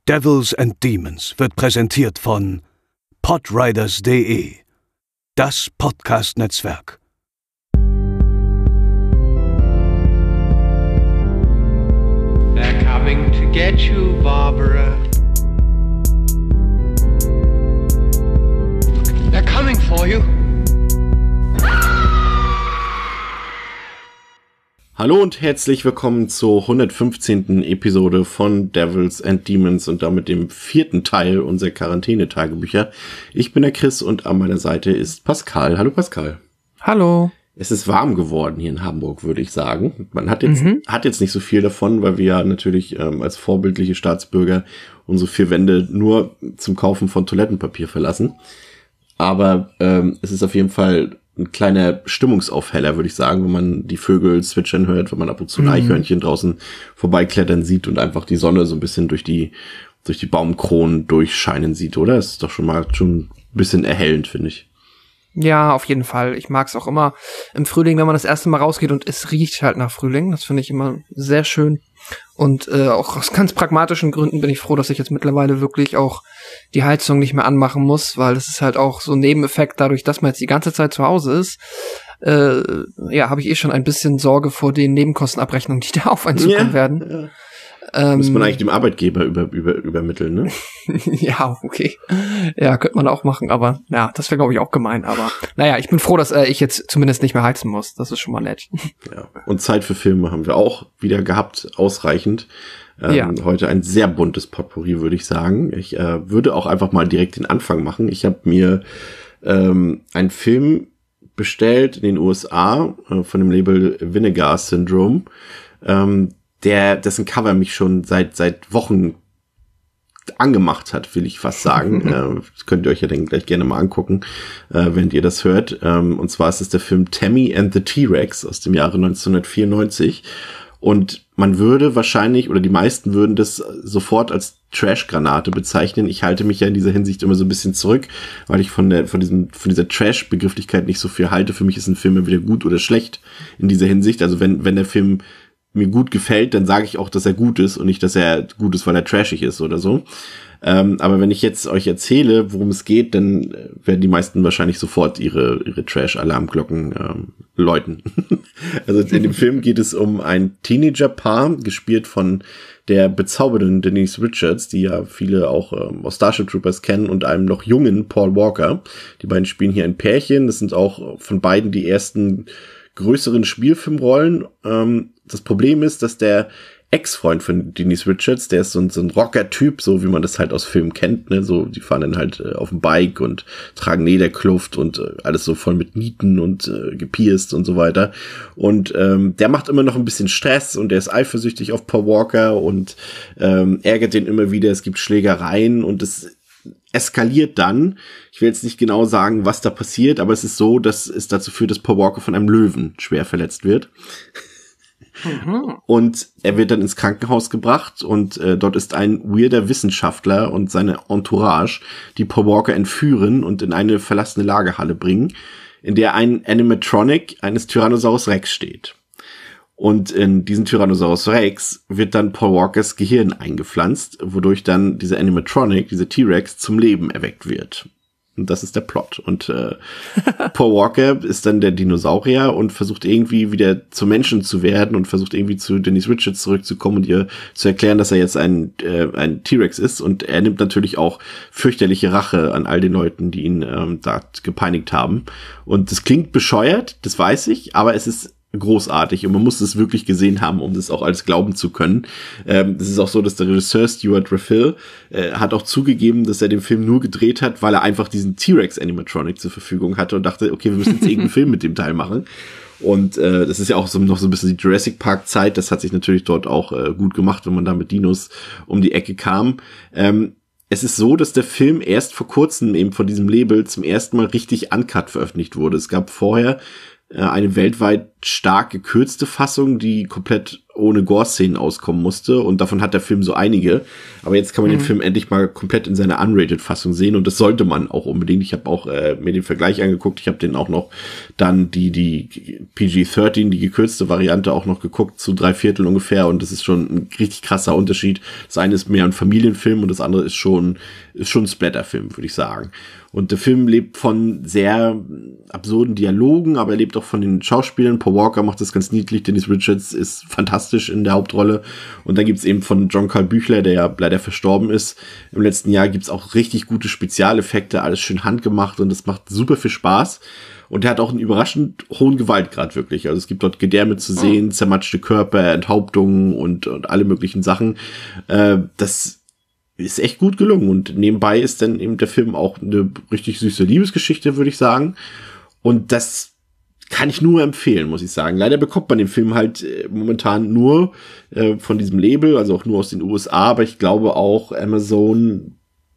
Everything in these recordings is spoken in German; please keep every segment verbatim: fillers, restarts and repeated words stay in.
Devils and Demons wird präsentiert von podriders punkt de, das Podcast-Netzwerk. They're coming to get you, Barbara. They're coming for you. Hallo und herzlich willkommen zur hundertfünfzehnten Episode von Devils and Demons und damit dem vierten Teil unserer Quarantäne-Tagebücher. Ich bin der Chris und an meiner Seite ist Pascal. Hallo Pascal. Hallo. Es ist warm geworden hier in Hamburg, würde ich sagen. Man hat jetzt, Mhm. hat jetzt nicht so viel davon, weil wir ja natürlich ähm, als vorbildliche Staatsbürger unsere vier Wände nur zum Kaufen von Toilettenpapier verlassen. Aber ähm, es ist auf jeden Fall ein kleiner Stimmungsaufheller, würde ich sagen, wenn man die Vögel zwitschern hört, wenn man ab und zu ein Mhm. Eichhörnchen draußen vorbeiklettern sieht und einfach die Sonne so ein bisschen durch die durch die Baumkronen durchscheinen sieht, oder? Das ist doch schon mal schon ein bisschen erhellend, finde ich. Ja, auf jeden Fall. Ich mag es auch immer im Frühling, wenn man das erste Mal rausgeht und es riecht halt nach Frühling. Das finde ich immer sehr schön. Und äh, auch aus ganz pragmatischen Gründen bin ich froh, dass ich jetzt mittlerweile wirklich auch die Heizung nicht mehr anmachen muss, weil das ist halt auch so ein Nebeneffekt dadurch, dass man jetzt die ganze Zeit zu Hause ist. Äh, ja, habe ich eh schon ein bisschen Sorge vor den Nebenkostenabrechnungen, die da auf einen zukommen Ja, werden. ja. Ähm, Muss man eigentlich dem Arbeitgeber über, über, übermitteln, ne? ja, okay. Ja, könnte man auch machen, aber ja, das wäre, glaube ich, auch gemein. Aber naja, ich bin froh, dass äh, ich jetzt zumindest nicht mehr heizen muss. Das ist schon mal nett. Ja. Und Zeit für Filme haben wir auch wieder gehabt, ausreichend. Ähm, Ja. Heute ein sehr buntes Potpourri, würde ich sagen. Ich äh, würde auch einfach mal direkt den Anfang machen. Ich habe mir ähm, einen Film bestellt in den U S A äh, von dem Label Vinegar Syndrome, ähm, der dessen Cover mich schon seit seit Wochen angemacht hat, will ich fast sagen. äh, das könnt ihr euch ja dann gleich gerne mal angucken, äh, wenn ihr das hört. Ähm, und zwar ist es der Film Tammy and the T-Rex aus dem Jahre neunzehnhundertvierundneunzig. Und man würde wahrscheinlich, oder die meisten würden das sofort als Trash-Granate bezeichnen. Ich halte mich ja in dieser Hinsicht immer so ein bisschen zurück, weil ich von der, von diesem, von dieser Trash-Begrifflichkeit nicht so viel halte. Für mich ist ein Film entweder gut oder schlecht in dieser Hinsicht. Also wenn, wenn der Film mir gut gefällt, dann sage ich auch, dass er gut ist und nicht, dass er gut ist, weil er trashig ist oder so. Ähm, aber wenn ich jetzt euch erzähle, worum es geht, dann werden die meisten wahrscheinlich sofort ihre ihre Trash-Alarmglocken ähm, läuten. Also in dem Film geht es um ein Teenager-Paar, gespielt von der bezaubernden Denise Richards, die ja viele auch ähm, aus Starship Troopers kennen, und einem noch jungen Paul Walker. Die beiden spielen hier ein Pärchen. Das sind auch von beiden die ersten größeren Spielfilmrollen. Ähm, das Problem ist, dass der Ex-Freund von Denise Richards, der ist so ein, so ein Rocker-Typ, so wie man das halt aus Filmen kennt, ne, so, die fahren dann halt äh, auf dem Bike und tragen Lederkluft und äh, alles so voll mit Nieten und äh, gepierst und so weiter. Und ähm, der macht immer noch ein bisschen Stress und der ist eifersüchtig auf Paul Walker und ähm, ärgert den immer wieder, es gibt Schlägereien und es eskaliert dann. Ich will jetzt nicht genau sagen, was da passiert, aber es ist so, dass es dazu führt, dass Paul Walker von einem Löwen schwer verletzt wird. Mhm. Und er wird dann ins Krankenhaus gebracht und äh, dort ist ein weirder Wissenschaftler und seine Entourage, die Paul Walker entführen und in eine verlassene Lagerhalle bringen, in der ein Animatronic eines Tyrannosaurus Rex steht. Und in diesen Tyrannosaurus Rex wird dann Paul Walkers Gehirn eingepflanzt, wodurch dann dieser Animatronic, dieser T-Rex, zum Leben erweckt wird. Und das ist der Plot. Und äh, Paul Walker ist dann der Dinosaurier und versucht irgendwie wieder zum Menschen zu werden und versucht irgendwie zu Denise Richards zurückzukommen und ihr zu erklären, dass er jetzt ein äh, ein T-Rex ist. Und er nimmt natürlich auch fürchterliche Rache an all den Leuten, die ihn ähm, da gepeinigt haben. Und das klingt bescheuert, das weiß ich, aber es ist großartig und man muss es wirklich gesehen haben, um das auch alles glauben zu können. Ähm, das ist auch so, dass der Regisseur Stuart Raphael äh, hat auch zugegeben, dass er den Film nur gedreht hat, weil er einfach diesen T-Rex-Animatronic zur Verfügung hatte und dachte, okay, wir müssen jetzt irgendeinen Film mit dem Teil machen. Und äh, das ist ja auch so, noch so ein bisschen die Jurassic Park-Zeit. Das hat sich natürlich dort auch äh, gut gemacht, wenn man da mit Dinos um die Ecke kam. Ähm, Es ist so, dass der Film erst vor kurzem eben von diesem Label zum ersten Mal richtig uncut veröffentlicht wurde. Es gab vorher eine weltweit stark gekürzte Fassung, die komplett ohne Gore-Szenen auskommen musste. Und davon hat der Film so einige. Aber jetzt kann man mhm. den Film endlich mal komplett in seiner Unrated-Fassung sehen. Und das sollte man auch unbedingt. Ich habe auch äh, mir den Vergleich angeguckt. Ich habe den auch noch dann die die P G dreizehn, die gekürzte Variante, auch noch geguckt, zu drei Viertel ungefähr. Und das ist schon ein richtig krasser Unterschied. Das eine ist mehr ein Familienfilm und das andere ist schon ist schon ein Splatter-Film, würde ich sagen. Und der Film lebt von sehr absurden Dialogen, aber er lebt auch von den Schauspielern. Paul Walker macht das ganz niedlich, Dennis Richards ist fantastisch in der Hauptrolle. Und dann gibt's eben von John Carl Büchler, der ja leider verstorben ist, im letzten Jahr gibt's auch richtig gute Spezialeffekte, alles schön handgemacht und das macht super viel Spaß. Und er hat auch einen überraschend hohen Gewaltgrad wirklich. Also es gibt dort Gedärme zu sehen, oh. zermatschte Körper, Enthauptungen und, und alle möglichen Sachen. Äh, das ist echt gut gelungen. Und nebenbei ist dann eben der Film auch eine richtig süße Liebesgeschichte, würde ich sagen. Und das kann ich nur empfehlen, muss ich sagen. Leider bekommt man den Film halt äh, momentan nur äh, von diesem Label, also auch nur aus den U S A. Aber ich glaube auch Amazon,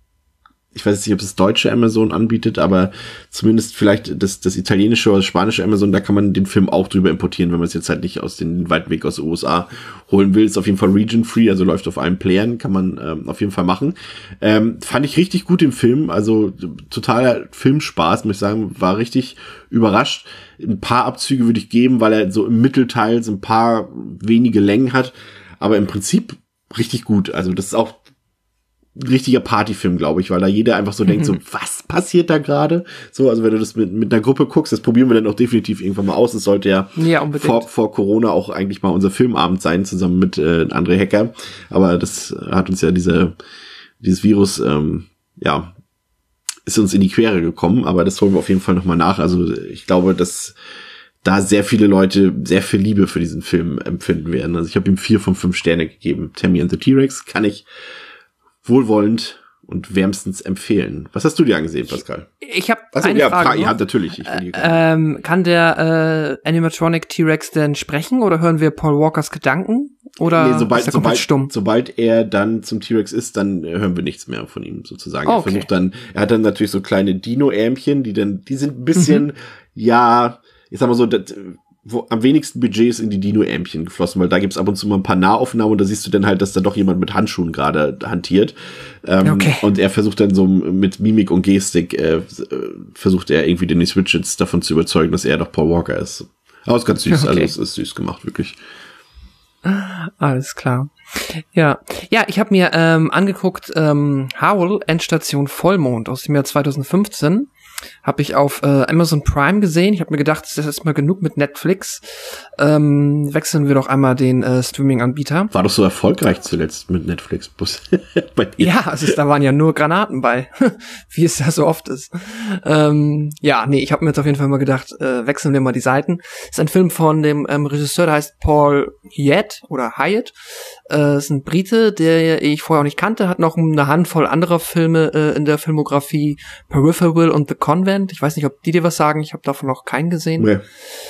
ich weiß nicht, ob es das deutsche Amazon anbietet, aber zumindest vielleicht das, das italienische oder das spanische Amazon, da kann man den Film auch drüber importieren, wenn man es jetzt halt nicht aus den weiten Weg aus den U S A holen will. Ist auf jeden Fall region-free, also läuft auf allen Playern, kann man ähm, auf jeden Fall machen. Ähm, fand ich richtig gut den Film, also totaler Filmspaß, muss ich sagen, war richtig überrascht. Ein paar Abzüge würde ich geben, weil er so im Mittelteil so ein paar wenige Längen hat, aber im Prinzip richtig gut. Also das ist auch ein richtiger Partyfilm, glaube ich, weil da jeder einfach so mhm. denkt, so, was passiert da gerade? So, also wenn du das mit, mit einer Gruppe guckst, das probieren wir dann auch definitiv irgendwann mal aus. Es sollte ja, ja vor, vor Corona auch eigentlich mal unser Filmabend sein, zusammen mit äh, André Hecker. Aber das hat uns ja diese, dieses Virus, ähm, ja, ist uns in die Quere gekommen. Aber das holen wir auf jeden Fall nochmal nach. Also ich glaube, dass da sehr viele Leute sehr viel Liebe für diesen Film empfinden werden. Also ich habe ihm vier von fünf Sterne gegeben. Tammy and the T-Rex kann ich wohlwollend und wärmstens empfehlen. Was hast du dir angesehen, Pascal? Ich habe also, eine ja, Frage. Fra- ja, natürlich. Ich äh, ähm, kann der äh, Animatronic T-Rex denn sprechen oder hören wir Paul Walkers Gedanken? Oder nee, sobald, ist er komplett sobald, stumm? Sobald er dann zum T-Rex ist, dann hören wir nichts mehr von ihm sozusagen. Oh, okay. Er versucht dann, er hat dann natürlich so kleine Dino-Ärmchen, die dann, die sind ein bisschen, mhm. ja, ich sag mal so, das, wo am wenigsten Budget ist in die Dino-Ärmchen geflossen, weil da gibt's ab und zu mal ein paar Nahaufnahmen und da siehst du dann halt, dass da doch jemand mit Handschuhen gerade hantiert. Ähm, okay. Und er versucht dann so mit Mimik und Gestik, äh, versucht er irgendwie Dennis Richards davon zu überzeugen, dass er doch Paul Walker ist. Aber es ist ganz süß, okay. Also es ist süß gemacht, wirklich. Alles klar. Ja, ja, ich habe mir ähm, angeguckt, ähm, Howl, Endstation Vollmond aus dem Jahr zwanzig fünfzehn. Habe ich auf äh, Amazon Prime gesehen. Ich habe mir gedacht, das ist mal genug mit Netflix. Ähm, wechseln wir doch einmal den äh, Streaming-Anbieter. War doch so erfolgreich zuletzt mit Netflix. Bei dir. Ja, also da waren ja nur Granaten bei, wie es ja so oft ist. Ähm, ja, nee, ich habe mir jetzt auf jeden Fall mal gedacht, äh, wechseln wir mal die Seiten. Das ist ein Film von dem ähm, Regisseur, der heißt Paul Hyatt oder Hyatt. Äh, ist ein Brite, der ich vorher auch nicht kannte, hat noch eine Handvoll anderer Filme äh, in der Filmografie, Peripheral und The Convent. Ich weiß nicht, ob die dir was sagen. Ich habe davon noch keinen gesehen. Nee.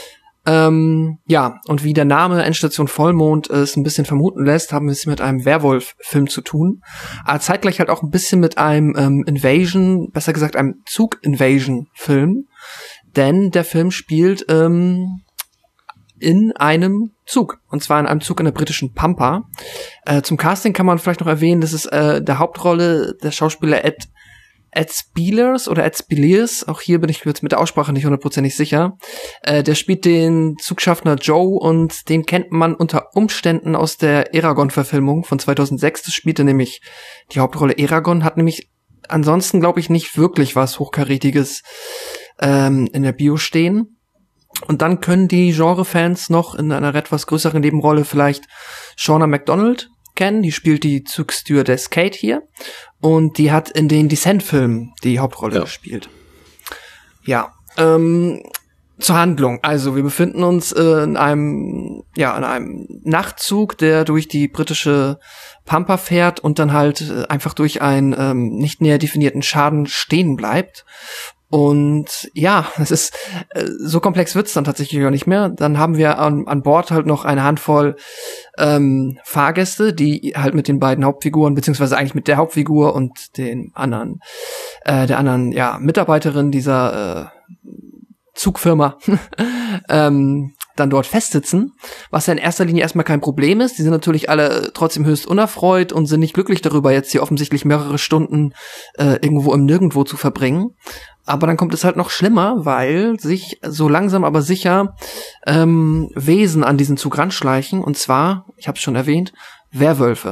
Ähm, ja, und wie der Name Endstation Vollmond es ein bisschen vermuten lässt, haben wir es mit einem Werwolf-Film zu tun. Aber zeitgleich halt auch ein bisschen mit einem ähm, Invasion, besser gesagt einem Zug-Invasion-Film. Denn der Film spielt ähm, in einem Zug. Und zwar in einem Zug in der britischen Pampa. Äh, zum Casting kann man vielleicht noch erwähnen, das ist äh, der Hauptrolle der Schauspieler Ed Ed Spielers oder Ed Spielers, auch hier bin ich jetzt mit der Aussprache nicht hundertprozentig sicher. Äh, der spielt den Zugschaffner Joe und den kennt man unter Umständen aus der Eragon-Verfilmung von zweitausendsechs. Das spielte nämlich die Hauptrolle Eragon, hat nämlich ansonsten, glaube ich, nicht wirklich was Hochkarätiges ähm, in der Bio stehen. Und dann können die Genre-Fans noch in einer etwas größeren Nebenrolle vielleicht Shauna MacDonald kennen. Die spielt die Zugstewardess Kate hier. Und die hat in den Descent-Filmen die Hauptrolle ja. gespielt. Ja, ähm, zur Handlung. Also wir befinden uns äh, in einem, ja, in einem Nachtzug, der durch die britische Pampa fährt und dann halt äh, einfach durch einen ähm, nicht näher definierten Schaden stehen bleibt. Und ja, es ist äh, so komplex wird's dann tatsächlich auch nicht mehr. Dann haben wir an, an Bord halt noch eine Handvoll ähm, Fahrgäste, die halt mit den beiden Hauptfiguren, beziehungsweise eigentlich mit der Hauptfigur und den anderen, äh, der anderen, ja, Mitarbeiterin dieser äh, Zugfirma ähm, dann dort festsitzen, was ja in erster Linie erstmal kein Problem ist. Die sind natürlich alle trotzdem höchst unerfreut und sind nicht glücklich darüber, jetzt hier offensichtlich mehrere Stunden äh, irgendwo im Nirgendwo zu verbringen. Aber dann kommt es halt noch schlimmer, weil sich so langsam aber sicher ähm, Wesen an diesen Zug ranschleichen. Und zwar, ich habe es schon erwähnt, Werwölfe.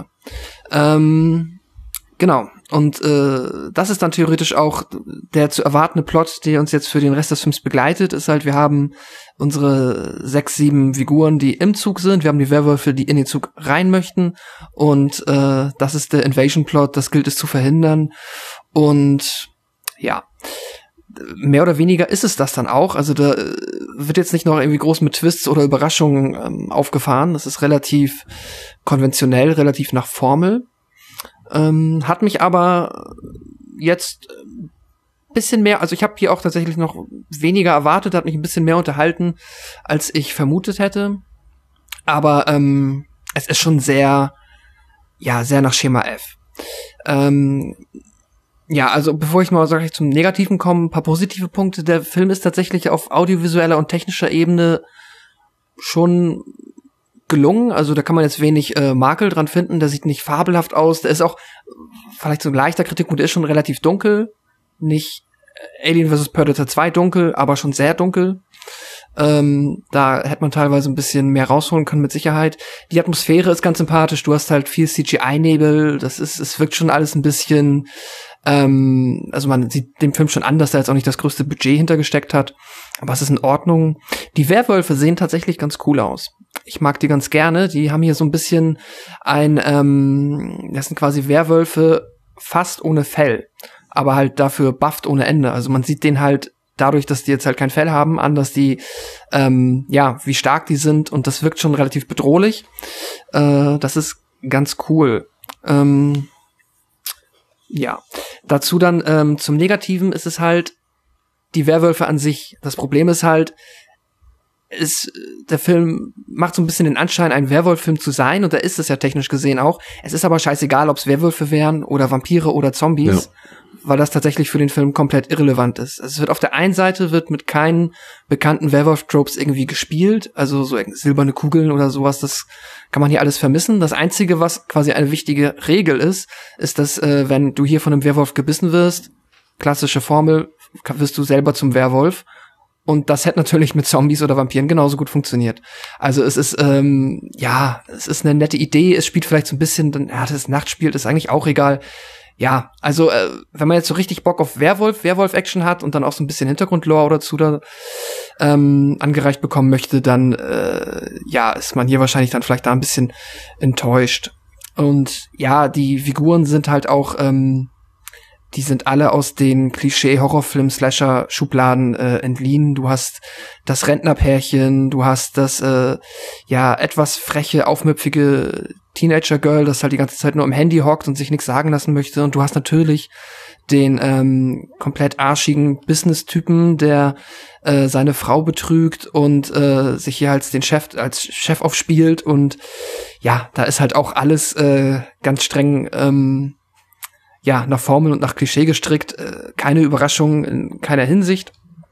Ähm, genau. Und äh, das ist dann theoretisch auch der zu erwartende Plot, der uns jetzt für den Rest des Films begleitet, ist halt, wir haben unsere sechs, sieben Figuren, die im Zug sind, wir haben die Werwölfe, die in den Zug rein möchten und äh, das ist der Invasion-Plot, das gilt es zu verhindern und ja, mehr oder weniger ist es das dann auch, also da wird jetzt nicht noch irgendwie groß mit Twists oder Überraschungen ähm, aufgefahren, das ist relativ konventionell, relativ nach Formel. Ähm, hat mich aber jetzt ein bisschen mehr, also ich habe hier auch tatsächlich noch weniger erwartet, hat mich ein bisschen mehr unterhalten, als ich vermutet hätte. Aber ähm, es ist schon sehr, ja, sehr nach Schema F. Ähm, ja, also bevor ich mal sag ich, zum Negativen komme, ein paar positive Punkte. Der Film ist tatsächlich auf audiovisueller und technischer Ebene schon gelungen, also da kann man jetzt wenig äh, Makel dran finden, der sieht nicht fabelhaft aus, der ist auch vielleicht so ein leichter Kritikpunkt, der ist schon relativ dunkel, nicht Alien versus. Predator zwei dunkel, aber schon sehr dunkel, ähm, da hätte man teilweise ein bisschen mehr rausholen können mit Sicherheit. Die Atmosphäre ist ganz sympathisch, du hast halt viel C G I-Nebel, das ist, es wirkt schon alles ein bisschen, ähm, also man sieht dem Film schon an, dass da jetzt auch nicht das größte Budget hintergesteckt hat, aber es ist in Ordnung. Die Werwölfe sehen tatsächlich ganz cool aus. Ich mag die ganz gerne. Die haben hier so ein bisschen ein, ähm, das sind quasi Werwölfe fast ohne Fell, aber halt dafür bufft ohne Ende. Also man sieht den halt dadurch, dass die jetzt halt kein Fell haben, an, dass die, ähm, ja, wie stark die sind und das wirkt schon relativ bedrohlich. Äh, das ist ganz cool. Ähm, ja, dazu dann ähm, zum Negativen ist es halt die Werwölfe an sich. Das Problem ist halt, ist, der Film macht so ein bisschen den Anschein, ein Werwolf-Film zu sein, und da ist es ja technisch gesehen auch. Es ist aber scheißegal, ob es Werwölfe wären oder Vampire oder Zombies, ja, weil das tatsächlich für den Film komplett irrelevant ist. Es wird auf der einen Seite wird mit keinen bekannten Werwolf-Tropes irgendwie gespielt, also so silberne Kugeln oder sowas, das kann man hier alles vermissen. Das Einzige, was quasi eine wichtige Regel ist, ist, dass äh, wenn du hier von einem Werwolf gebissen wirst, klassische Formel, wirst du selber zum Werwolf. Und das hätte natürlich mit Zombies oder Vampiren genauso gut funktioniert. Also es ist, ähm, ja, es ist eine nette Idee. Es spielt vielleicht so ein bisschen, dann, ja, das Nacht spielt, ist eigentlich auch egal. Ja, also äh, wenn man jetzt so richtig Bock auf Werwolf, Werwolf-Action hat und dann auch so ein bisschen Hintergrundlore dazu da ähm, angereicht bekommen möchte, dann äh, ja, ist man hier wahrscheinlich dann vielleicht da ein bisschen enttäuscht. Und ja, die Figuren sind halt auch ähm, die sind alle aus den Klischee-Horrorfilm-Slasher-Schubladen äh, entliehen. Du hast das Rentnerpärchen, du hast das, äh, ja, etwas freche, aufmüpfige Teenager-Girl, das halt die ganze Zeit nur am Handy hockt und sich nichts sagen lassen möchte. Und du hast natürlich den ähm, komplett arschigen Business-Typen, der äh, seine Frau betrügt und äh, sich hier als den Chef, als Chef aufspielt. Und ja, da ist halt auch alles äh, ganz streng ähm, ja, nach Formel und nach Klischee gestrickt, äh, keine Überraschung in keiner Hinsicht.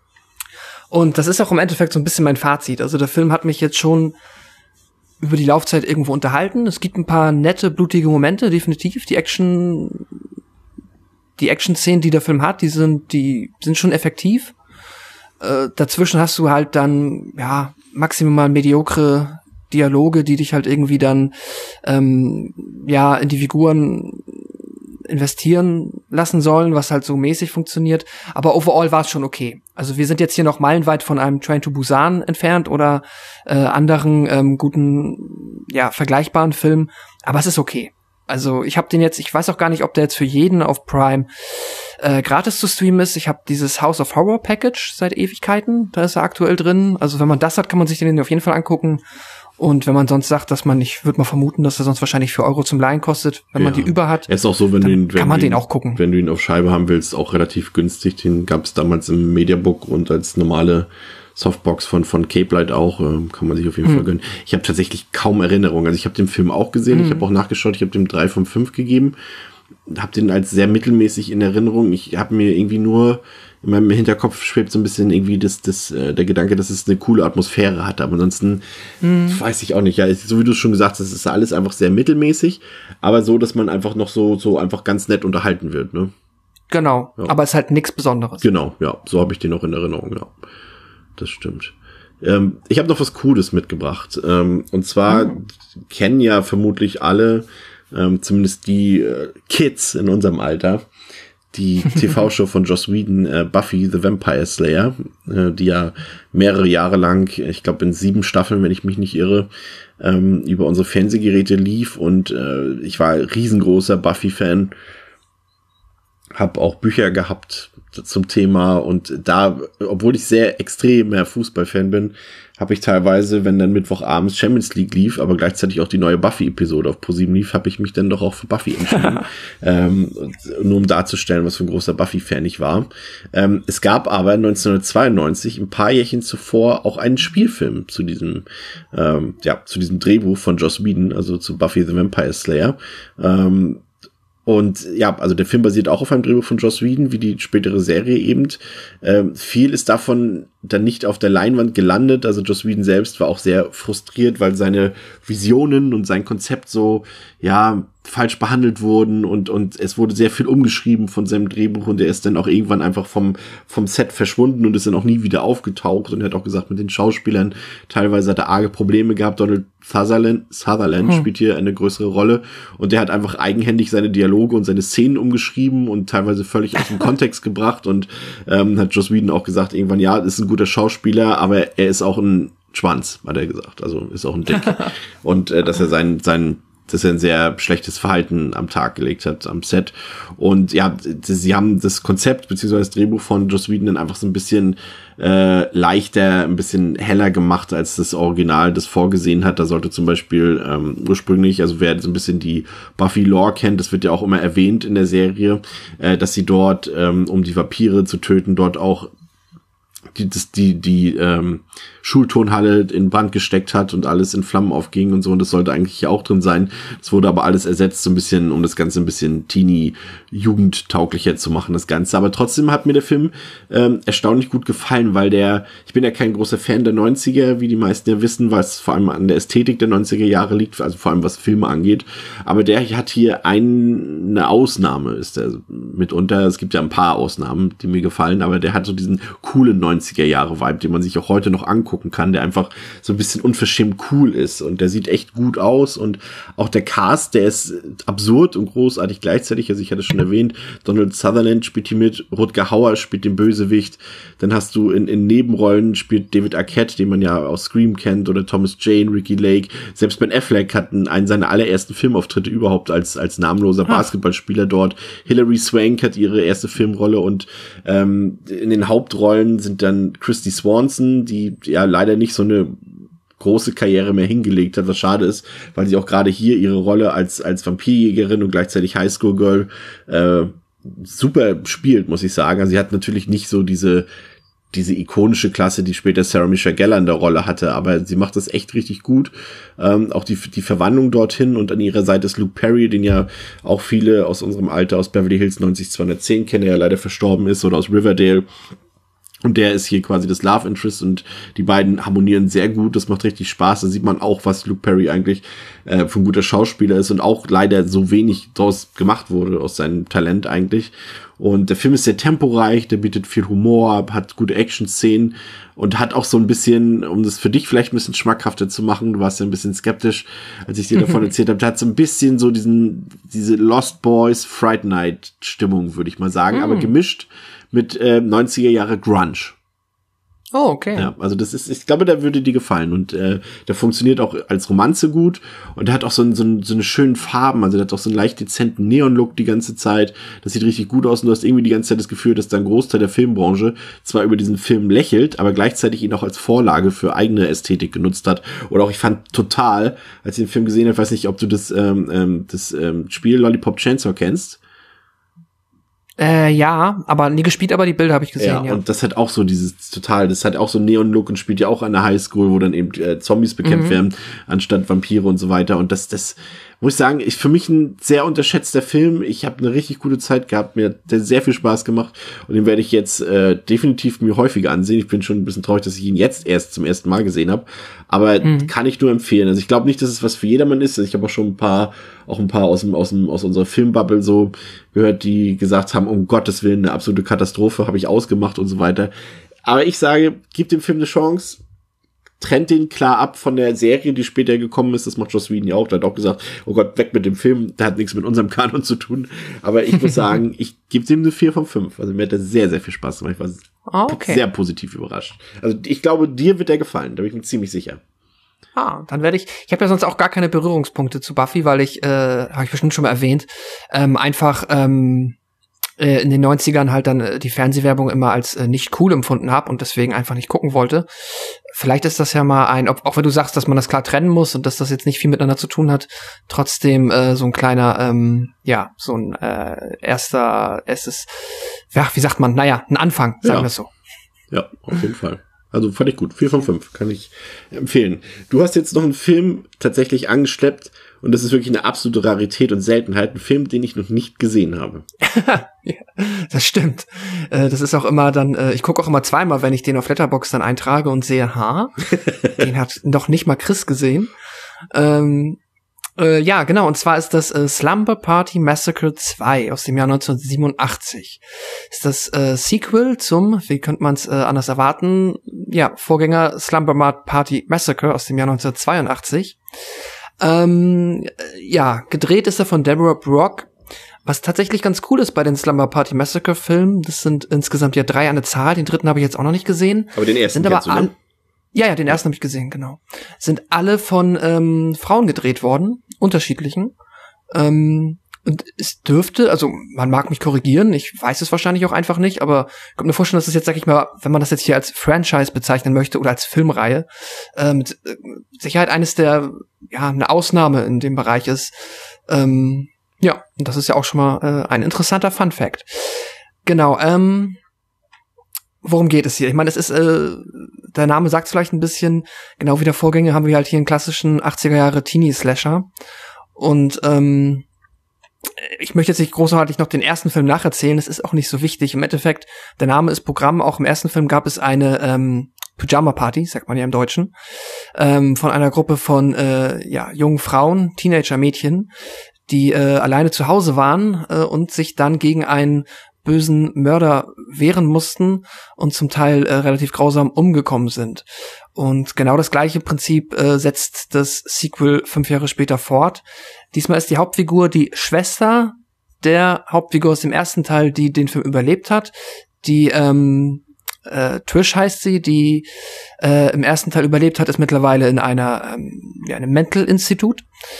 Und das ist auch im Endeffekt so ein bisschen mein Fazit. Also der Film hat mich jetzt schon über die Laufzeit irgendwo unterhalten. Es gibt ein paar nette, blutige Momente, definitiv. Die Action, die Action-Szenen, die der Film hat, die sind, die sind schon effektiv. Äh, dazwischen hast du halt dann, ja, maximal mediokre Dialoge, die dich halt irgendwie dann, ähm, ja, in die Figuren investieren lassen sollen, was halt so mäßig funktioniert. Aber overall war es schon okay. Also wir sind jetzt hier noch meilenweit von einem Train to Busan entfernt oder äh, anderen ähm, guten, ja, vergleichbaren Filmen. Aber es ist okay. Also ich habe den jetzt, ich weiß auch gar nicht, ob der jetzt für jeden auf Prime äh, gratis zu streamen ist. Ich habe dieses House of Horror Package seit Ewigkeiten. Da ist er aktuell drin. Also wenn man das hat, kann man sich den auf jeden Fall angucken. Und wenn man sonst sagt, dass man, ich würde mal vermuten, dass er sonst wahrscheinlich vier Euro zum Leihen kostet, wenn ja, man die über hat. Er ist auch so, wenn du ihn, wenn kann man du ihn, den auch gucken. Wenn du ihn auf Scheibe haben willst, auch relativ günstig. Den gab es damals im Mediabook und als normale Softbox von von Cape Light auch, äh, kann man sich auf jeden mhm. Fall gönnen. Ich habe tatsächlich kaum Erinnerung. Also ich habe den Film auch gesehen, mhm. ich habe auch nachgeschaut, ich habe dem drei von fünf gegeben. habe den als sehr mittelmäßig in Erinnerung. Ich habe mir irgendwie nur in meinem Hinterkopf schwebt so ein bisschen irgendwie das, das, äh, der Gedanke, dass es eine coole Atmosphäre hat. Aber ansonsten mhm. weiß ich auch nicht. Ja, so wie du es schon gesagt hast, es ist alles einfach sehr mittelmäßig, aber so, dass man einfach noch so, so einfach ganz nett unterhalten wird, ne? Genau, ja. aber es ist halt nichts Besonderes. Genau, ja, so habe ich den noch in Erinnerung, ja. Das stimmt. Ähm, ich habe noch was Cooles mitgebracht. Ähm, und zwar mhm. kennen ja vermutlich alle, ähm, zumindest die äh, Kids in unserem Alter, die T V-Show von Joss Whedon, äh, Buffy the Vampire Slayer, äh, die ja mehrere Jahre lang, ich glaube in sieben Staffeln, wenn ich mich nicht irre, ähm, über unsere Fernsehgeräte lief. Und äh, ich war riesengroßer Buffy-Fan, habe auch Bücher gehabt zum Thema. Und da, obwohl ich sehr extremer Fußballfan bin, habe ich teilweise, wenn dann Mittwochabends Champions League lief, aber gleichzeitig auch die neue Buffy-Episode auf ProSieben lief, habe ich mich dann doch auch für Buffy entschieden. ähm, nur um darzustellen, was für ein großer Buffy-Fan ich war. Ähm, es gab aber neunzehnhundertzweiundneunzig, ein paar Jährchen zuvor, auch einen Spielfilm zu diesem, ähm, ja, zu diesem Drehbuch von Joss Whedon, also zu Buffy the Vampire Slayer. Ähm, Und ja, also der Film basiert auch auf einem Drehbuch von Joss Whedon, wie die spätere Serie eben. Ähm, viel ist davon dann nicht auf der Leinwand gelandet. Also Joss Whedon selbst war auch sehr frustriert, weil seine Visionen und sein Konzept so, ja, falsch behandelt wurden und und es wurde sehr viel umgeschrieben von seinem Drehbuch und er ist dann auch irgendwann einfach vom vom Set verschwunden und ist dann auch nie wieder aufgetaucht und er hat auch gesagt, mit den Schauspielern teilweise hat er arge Probleme gehabt. Donald Sutherland, Sutherland hm. spielt hier eine größere Rolle und der hat einfach eigenhändig seine Dialoge und seine Szenen umgeschrieben und teilweise völlig aus dem Kontext gebracht und ähm, hat Joss Whedon auch gesagt, irgendwann, ja, ist ein guter Schauspieler, aber er ist auch ein Schwanz, hat er gesagt, also ist auch ein Dick und äh, dass er sein sein dass er ein sehr schlechtes Verhalten am Tag gelegt hat am Set. Und ja, sie haben das Konzept beziehungsweise das Drehbuch von Joss Whedon dann einfach so ein bisschen äh, leichter, ein bisschen heller gemacht, als das Original das vorgesehen hat. Da sollte zum Beispiel ähm, ursprünglich, also wer so ein bisschen die Buffy-Lore kennt, das wird ja auch immer erwähnt in der Serie, äh, dass sie dort, ähm, um die Vampire zu töten, dort auch die das, die die ähm, Schulturnhalle in Brand gesteckt hat und alles in Flammen aufging und so, und das sollte eigentlich hier auch drin sein. Das wurde aber alles ersetzt, so ein bisschen, um das Ganze ein bisschen teenie-jugendtauglicher zu machen, das Ganze. Aber trotzdem hat mir der Film ähm, erstaunlich gut gefallen, weil der, ich bin ja kein großer Fan der neunziger, wie die meisten ja wissen, was vor allem an der Ästhetik der neunziger Jahre liegt, also vor allem was Filme angeht. Aber der hat hier eine Ausnahme, ist der mitunter. Es gibt ja ein paar Ausnahmen, die mir gefallen, aber der hat so diesen coolen neunziger Jahre Vibe, den man sich auch heute noch angucken kann, der einfach so ein bisschen unverschämt cool ist und der sieht echt gut aus und auch der Cast, der ist absurd und großartig gleichzeitig, also ich hatte es schon erwähnt, Donald Sutherland spielt hier mit, Rutger Hauer spielt den Bösewicht, dann hast du in, in Nebenrollen spielt David Arquette, den man ja aus Scream kennt, oder Thomas Jane, Ricky Lake, selbst Ben Affleck hat einen, einen seiner allerersten Filmauftritte überhaupt als als namenloser Basketballspieler dort, Hilary Swank hat ihre erste Filmrolle und ähm, in den Hauptrollen sind dann Christy Swanson, die ja leider nicht so eine große Karriere mehr hingelegt hat, was schade ist, weil sie auch gerade hier ihre Rolle als als Vampirjägerin und gleichzeitig Highschool-Girl äh, super spielt, muss ich sagen. Also sie hat natürlich nicht so diese diese ikonische Klasse, die später Sarah Michelle Gellar in der Rolle hatte, aber sie macht das echt richtig gut. Ähm, auch die die Verwandlung dorthin, und an ihrer Seite ist Luke Perry, den ja auch viele aus unserem Alter aus Beverly Hills neunzig zweihundertzehn kennen, der ja leider verstorben ist, oder aus Riverdale. Und der ist hier quasi das Love Interest und die beiden harmonieren sehr gut. Das macht richtig Spaß. Da sieht man auch, was Luke Perry eigentlich äh, für ein guter Schauspieler ist und auch leider so wenig daraus gemacht wurde, aus seinem Talent eigentlich. Und der Film ist sehr temporeich, der bietet viel Humor, hat gute Action-Szenen und hat auch so ein bisschen, um das für dich vielleicht ein bisschen schmackhafter zu machen, du warst ja ein bisschen skeptisch, als ich dir davon erzählt habe, der hat so ein bisschen so diesen diese Lost Boys Fright Night Stimmung, würde ich mal sagen, mm. aber gemischt mit äh, neunziger Jahre Grunge. Oh, okay. Ja, also das ist, ich glaube, der würde dir gefallen und äh, der funktioniert auch als Romanze gut und der hat auch so, ein, so, ein, so eine schönen Farben, also der hat auch so einen leicht dezenten Neon-Look die ganze Zeit, das sieht richtig gut aus und du hast irgendwie die ganze Zeit das Gefühl, dass da ein Großteil der Filmbranche zwar über diesen Film lächelt, aber gleichzeitig ihn auch als Vorlage für eigene Ästhetik genutzt hat. Oder auch, ich fand total, als ich den Film gesehen habe, weiß nicht, ob du das, ähm, ähm, das ähm, Spiel Lollipop Chainsaw kennst. Äh, ja, aber nie gespielt, aber die Bilder habe ich gesehen, ja, ja. Und das hat auch so dieses total, das hat auch so Neon-Look und spielt ja auch an der Highschool, wo dann eben äh, Zombies bekämpft mhm. werden, anstatt Vampire und so weiter. Und das, das muss ich sagen, ist für mich ein sehr unterschätzter Film. Ich habe eine richtig gute Zeit gehabt, mir hat der sehr viel Spaß gemacht und den werde ich jetzt äh, definitiv mir häufiger ansehen. Ich bin schon ein bisschen traurig, dass ich ihn jetzt erst zum ersten Mal gesehen habe, aber mhm. kann ich nur empfehlen. Also ich glaube nicht, dass es was für jedermann ist. Ich habe auch schon ein paar, auch ein paar aus dem aus dem aus unserer Filmbubble so gehört, die gesagt haben, um Gottes Willen, eine absolute Katastrophe, habe ich ausgemacht und so weiter. Aber ich sage, gib dem Film eine Chance. Trennt den klar ab von der Serie, die später gekommen ist. Das macht Joss Whedon ja auch. Der hat auch gesagt, oh Gott, weg mit dem Film. Der hat nichts mit unserem Kanon zu tun. Aber ich muss sagen, ich gebe dem eine vier von fünf. Also mir hat der sehr, sehr viel Spaß gemacht. Ich war oh, okay. sehr positiv überrascht. Also ich glaube, dir wird der gefallen. Da bin ich mir ziemlich sicher. Ah, dann werde ich, ich habe ja sonst auch gar keine Berührungspunkte zu Buffy, weil ich, äh, habe ich bestimmt schon mal erwähnt, ähm, einfach, ähm, in den neunzigern halt dann äh, die Fernsehwerbung immer als äh, nicht cool empfunden habe und deswegen einfach nicht gucken wollte. Vielleicht ist das ja mal ein, ob, auch wenn du sagst, dass man das klar trennen muss und dass das jetzt nicht viel miteinander zu tun hat, trotzdem äh, so ein kleiner, ähm, ja, so ein äh, erster, erstes, ja, wie sagt man, naja, ein Anfang, sagen wir ja. es so. Ja, auf jeden Fall. Also fand ich gut. vier von fünf kann ich empfehlen. Du hast jetzt noch einen Film tatsächlich angeschleppt und das ist wirklich eine absolute Rarität und Seltenheit. Ein Film, den ich noch nicht gesehen habe. Ja, das stimmt. Äh, das ist auch immer dann, äh, ich gucke auch immer zweimal, wenn ich den auf Letterboxd dann eintrage und sehe, ha, den hat noch nicht mal Chris gesehen. Ähm, äh, ja, genau, und zwar ist das äh, Slumber Party Massacre zwei aus dem Jahr neunzehnhundertsiebenundachtzig. Ist das äh, Sequel zum, wie könnte man es äh, anders erwarten, ja, Vorgänger Slumber Party Massacre aus dem Jahr neunzehnhundertzweiundachtzig. Ähm, ja, gedreht ist er von Deborah Brock. Was tatsächlich ganz cool ist bei den Slumber Party Massacre Filmen, das sind insgesamt ja drei an der Zahl, den dritten habe ich jetzt auch noch nicht gesehen. Aber den ersten sind aber kennst du, ne? Ja, ja, den ersten habe ich gesehen, genau. Sind alle von ähm, Frauen gedreht worden, unterschiedlichen. Ähm, und es dürfte, also man mag mich korrigieren, ich weiß es wahrscheinlich auch einfach nicht, aber ich kann mir vorstellen, dass es jetzt, sag ich mal, wenn man das jetzt hier als Franchise bezeichnen möchte oder als Filmreihe, äh, mit äh, Sicherheit eines der, ja, eine Ausnahme in dem Bereich ist. Ähm, ja, und das ist ja auch schon mal äh, ein interessanter Fun-Fact. Genau, ähm, worum geht es hier? Ich meine, es ist, äh, der Name sagt es vielleicht ein bisschen, genau wie der Vorgänger haben wir halt hier einen klassischen achtziger Jahre Teenie-Slasher. Und ähm, ich möchte jetzt nicht großartig noch den ersten Film nacherzählen, das ist auch nicht so wichtig. Im Endeffekt, der Name ist Programm, auch im ersten Film gab es eine ähm, Pyjama-Party, sagt man ja im Deutschen, ähm, von einer Gruppe von äh, ja jungen Frauen, Teenager-Mädchen, die äh, alleine zu Hause waren äh, und sich dann gegen einen bösen Mörder wehren mussten und zum Teil äh, relativ grausam umgekommen sind. Und genau das gleiche Prinzip äh, setzt das Sequel fünf Jahre später fort. Diesmal ist die Hauptfigur die Schwester der Hauptfigur aus dem ersten Teil, die den Film überlebt hat. Die ähm, äh, Trish heißt sie, die äh, im ersten Teil überlebt hat, ist mittlerweile in einer ähm, ja, einem Mental-Institut.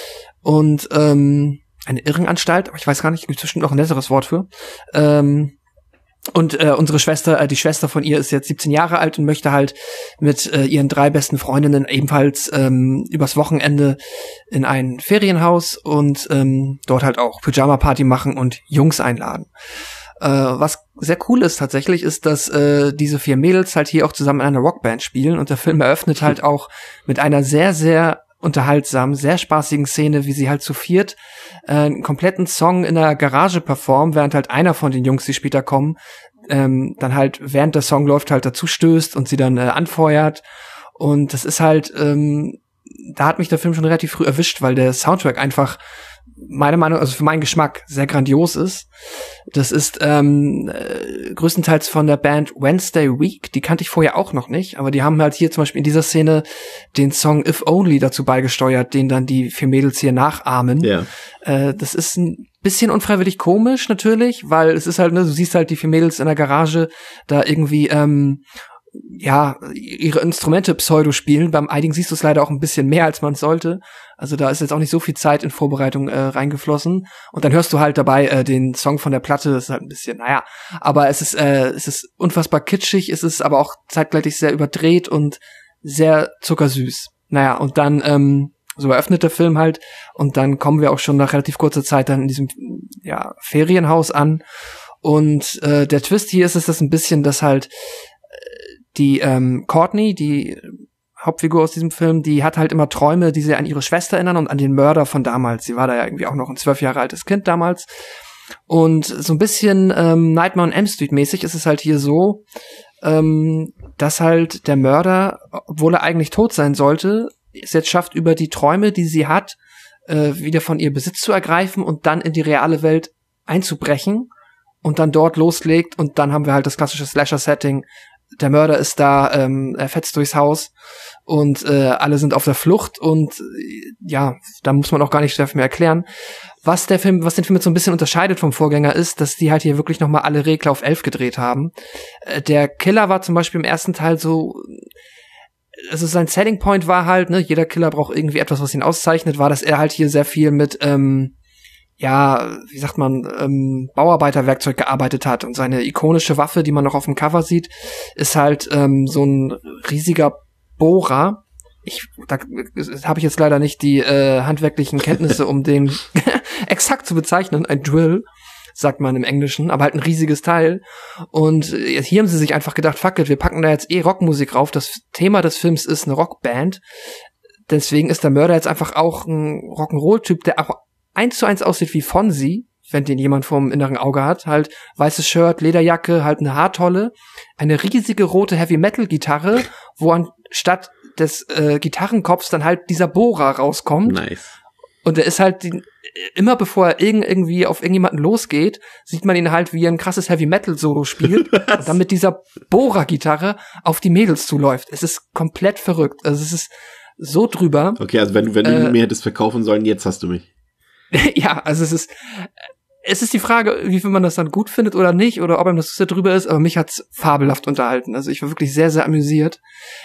Und ähm, eine Irrenanstalt, aber ich weiß gar nicht, gibt es bestimmt noch ein netteres Wort für. Ähm, und äh, unsere Schwester, äh, die Schwester von ihr ist jetzt siebzehn Jahre alt und möchte halt mit äh, ihren drei besten Freundinnen ebenfalls ähm, übers Wochenende in ein Ferienhaus und ähm, dort halt auch Pyjama-Party machen und Jungs einladen. Äh, was sehr cool ist tatsächlich, ist, dass äh, diese vier Mädels halt hier auch zusammen in einer Rockband spielen und der Film eröffnet halt auch mit einer sehr, sehr unterhaltsamen, sehr spaßigen Szene, wie sie halt zu viert äh, einen kompletten Song in der Garage performen, während halt einer von den Jungs, die später kommen, ähm, dann halt während der Song läuft halt dazu stößt und sie dann äh, anfeuert. Und das ist halt, ähm, da hat mich der Film schon relativ früh erwischt, weil der Soundtrack einfach meiner Meinung, also für meinen Geschmack sehr grandios ist. Das ist ähm, äh, größtenteils von der Band Wednesday Week, die kannte ich vorher auch noch nicht, aber die haben halt hier zum Beispiel in dieser Szene den Song If Only dazu beigesteuert, den dann die vier Mädels hier nachahmen. Ja. Äh, das ist ein bisschen unfreiwillig komisch natürlich, weil es ist halt, ne, du siehst halt die vier Mädels in der Garage da irgendwie ähm, ja, ihre Instrumente pseudo spielen. Beim einigen siehst du es leider auch ein bisschen mehr, als man sollte. Also da ist jetzt auch nicht so viel Zeit in Vorbereitung äh, reingeflossen. Und dann hörst du halt dabei äh, den Song von der Platte. Das ist halt ein bisschen, naja. Aber es ist, äh, es ist unfassbar kitschig. Es ist aber auch zeitgleich sehr überdreht und sehr zuckersüß. Naja, und dann, ähm, so eröffnet der Film halt. Und dann kommen wir auch schon nach relativ kurzer Zeit dann in diesem, ja, Ferienhaus an. Und äh, der Twist hier ist es das ein bisschen, dass halt die ähm, Courtney, die Hauptfigur aus diesem Film, die hat halt immer Träume, die sie an ihre Schwester erinnern und an den Mörder von damals. Sie war da ja irgendwie auch noch ein zwölf Jahre altes Kind damals. Und so ein bisschen ähm, Nightmare on Elm Street mäßig ist es halt hier so, ähm, dass halt der Mörder, obwohl er eigentlich tot sein sollte, es jetzt schafft, über die Träume, die sie hat, äh, wieder von ihr Besitz zu ergreifen und dann in die reale Welt einzubrechen und dann dort loslegt. Und dann haben wir halt das klassische Slasher-Setting. Der Mörder ist da, ähm, er fetzt durchs Haus und äh, alle sind auf der Flucht und äh, ja, da muss man auch gar nicht sehr viel mehr erklären. Was der Film, was den Film jetzt so ein bisschen unterscheidet vom Vorgänger ist, dass die halt hier wirklich nochmal alle Regler auf elf gedreht haben. Äh, der Killer war zum Beispiel im ersten Teil so, also sein Selling Point war halt, ne, jeder Killer braucht irgendwie etwas, was ihn auszeichnet, war, dass er halt hier sehr viel mit, ähm, ja, wie sagt man, ähm, Bauarbeiterwerkzeug gearbeitet hat. Und seine ikonische Waffe, die man noch auf dem Cover sieht, ist halt ähm, so ein riesiger Bohrer. Ich, da habe ich jetzt leider nicht die äh, handwerklichen Kenntnisse, um den exakt zu bezeichnen. Ein Drill, sagt man im Englischen, aber halt ein riesiges Teil. Und äh, hier haben sie sich einfach gedacht, fuck it, wir packen da jetzt eh Rockmusik rauf. Das Thema des Films ist eine Rockband. Deswegen ist der Mörder jetzt einfach auch ein Rock'n'Roll-Typ, der auch eins zu eins aussieht wie Fonzie, wenn den jemand vorm inneren Auge hat. Halt weißes Shirt, Lederjacke, halt eine Haartolle, eine riesige rote Heavy-Metal-Gitarre, wo anstatt des äh, Gitarrenkopfs dann halt dieser Bohrer rauskommt. Nice. Und er ist halt, die, immer bevor er irg- irgendwie auf irgendjemanden losgeht, sieht man ihn halt, wie er ein krasses Heavy-Metal-Solo spielt und dann mit dieser Bohrer-Gitarre auf die Mädels zuläuft. Es ist komplett verrückt. Also es ist so drüber. Okay, also wenn, wenn du äh, mir hättest verkaufen sollen, jetzt hast du mich. Ja, also es ist, es ist die Frage, wie viel man das dann gut findet oder nicht, oder ob einem das so drüber ist, aber mich hat's fabelhaft unterhalten. Also ich war wirklich sehr, sehr amüsiert.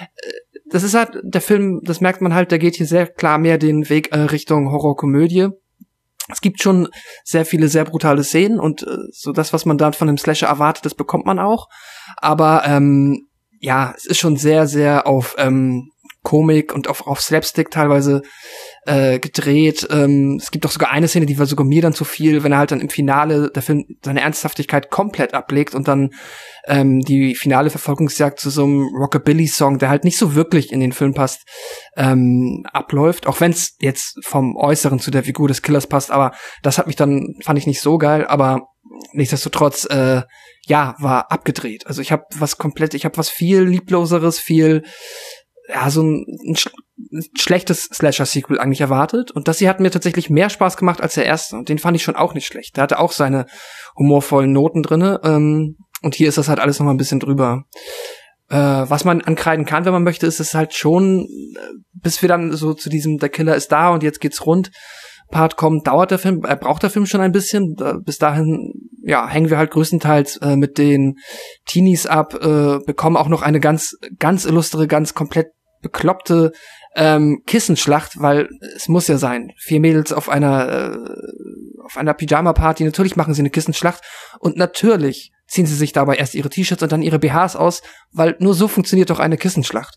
Das ist halt, der Film, das merkt man halt, der geht hier sehr klar mehr den Weg äh, Richtung Horrorkomödie. Es gibt schon sehr viele sehr brutale Szenen und äh, so das, was man da von dem Slasher erwartet, das bekommt man auch. Aber ähm, ja, es ist schon sehr, sehr auf ähm, Komik und auf, auf Slapstick teilweise äh, gedreht. Ähm, es gibt auch sogar eine Szene, die war sogar mir dann zu viel, wenn er halt dann im Finale der Film seine Ernsthaftigkeit komplett ablegt und dann ähm, die finale Verfolgungsjagd zu so einem Rockabilly-Song, der halt nicht so wirklich in den Film passt, ähm, abläuft. Auch wenn es jetzt vom Äußeren zu der Figur des Killers passt, aber das hat mich dann, fand ich nicht so geil, aber nichtsdestotrotz, äh, ja, war abgedreht. Also ich habe was komplett, ich habe was viel liebloseres, viel ja, so ein, ein, sch- ein schlechtes Slasher-Sequel eigentlich erwartet. Und das hier hat mir tatsächlich mehr Spaß gemacht als der erste. Und den fand ich schon auch nicht schlecht. Der hatte auch seine humorvollen Noten drinne. Ähm, und hier ist das halt alles noch mal ein bisschen drüber. Äh, was man ankreiden kann, wenn man möchte, ist es halt schon, bis wir dann so zu diesem, der Killer ist da und jetzt geht's rund, Part kommt, dauert der Film, äh, braucht der Film schon ein bisschen. Da, bis dahin, ja, hängen wir halt größtenteils äh, mit den Teenies ab, äh, bekommen auch noch eine ganz, ganz illustre, ganz komplett bekloppte ähm, Kissenschlacht, weil es muss ja sein. Vier Mädels auf einer äh, auf einer Pyjama-Party, natürlich machen sie eine Kissenschlacht und natürlich ziehen sie sich dabei erst ihre T-Shirts und dann ihre B Hs aus, weil nur so funktioniert doch eine Kissenschlacht.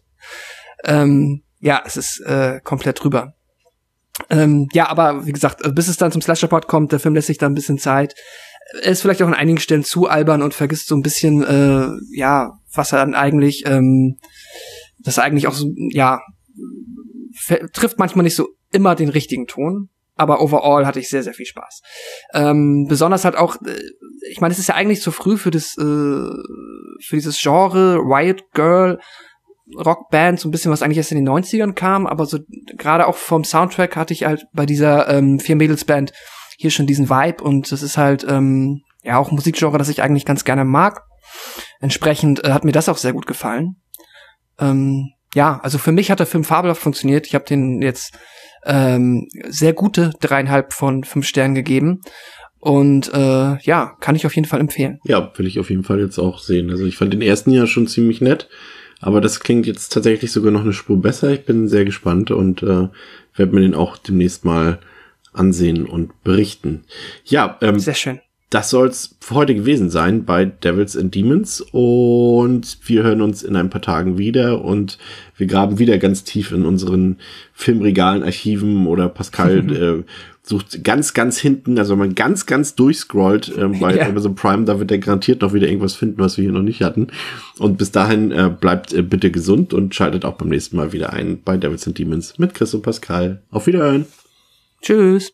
Ähm, ja, es ist äh, komplett drüber. Ähm, ja, aber wie gesagt, bis es dann zum Slasher-Part kommt, der Film lässt sich da ein bisschen Zeit. Er ist vielleicht auch an einigen Stellen zu albern und vergisst so ein bisschen, äh, ja, was er dann eigentlich, ähm, das eigentlich auch so, ja, f- trifft manchmal nicht so immer den richtigen Ton. Aber overall hatte ich sehr, sehr viel Spaß. Ähm, besonders halt auch, äh, ich meine, es ist ja eigentlich zu früh für das, äh, für dieses Genre Riot Girl Rockband, so ein bisschen, was eigentlich erst in den neunzigern kam, aber so gerade auch vom Soundtrack hatte ich halt bei dieser ähm, Vier-Mädels-Band hier schon diesen Vibe und das ist halt ähm, ja auch ein Musikgenre, das ich eigentlich ganz gerne mag. Entsprechend äh, hat mir das auch sehr gut gefallen. Ähm, ja, also für mich hat der Film fabelhaft funktioniert. Ich habe den jetzt ähm, sehr gute dreieinhalb von fünf Sternen gegeben. Und äh, ja, kann ich auf jeden Fall empfehlen. Ja, will ich auf jeden Fall jetzt auch sehen. Also ich fand den ersten ja schon ziemlich nett, aber das klingt jetzt tatsächlich sogar noch eine Spur besser. Ich bin sehr gespannt und äh, werde mir den auch demnächst mal ansehen und berichten. Ja, ähm, sehr schön. das soll's für heute gewesen sein bei Devils and Demons. Und wir hören uns in ein paar Tagen wieder. Und wir graben wieder ganz tief in unseren Filmregalen, Archiven oder Pascal äh, sucht ganz, ganz hinten, also wenn man ganz, ganz durchscrollt äh, bei ja. Amazon Prime, da wird er garantiert noch wieder irgendwas finden, was wir hier noch nicht hatten. Und bis dahin äh, bleibt äh, bitte gesund und schaltet auch beim nächsten Mal wieder ein bei Devils and Demons mit Chris und Pascal. Auf Wiederhören. Tschüss.